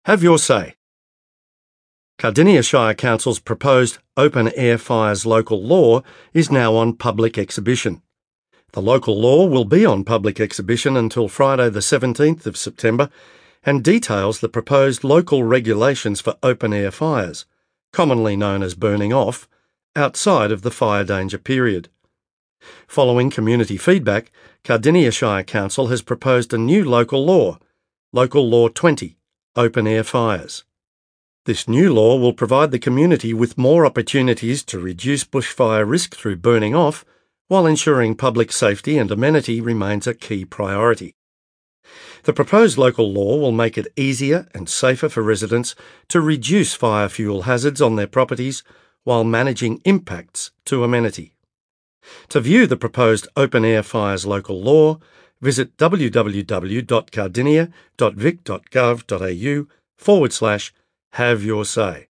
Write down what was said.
Have your say. Cardinia Shire Council's proposed open air fires local law is now on public exhibition. The local law will be on public exhibition until Friday the 17th of September and details the proposed local regulations for open air fires, commonly known as burning off, outside of the fire danger period. Following community feedback, Cardinia Shire Council has proposed a new local law, Local Law 20, Open Air Fires. This new law will provide the community with more opportunities to reduce bushfire risk through burning off, while ensuring public safety and amenity remains a key priority. The proposed local law will make it easier and safer for residents to reduce fire fuel hazards on their properties while managing impacts to amenity. To view the proposed open air fires local law, visit www.cardinia.vic.gov.au/have your say.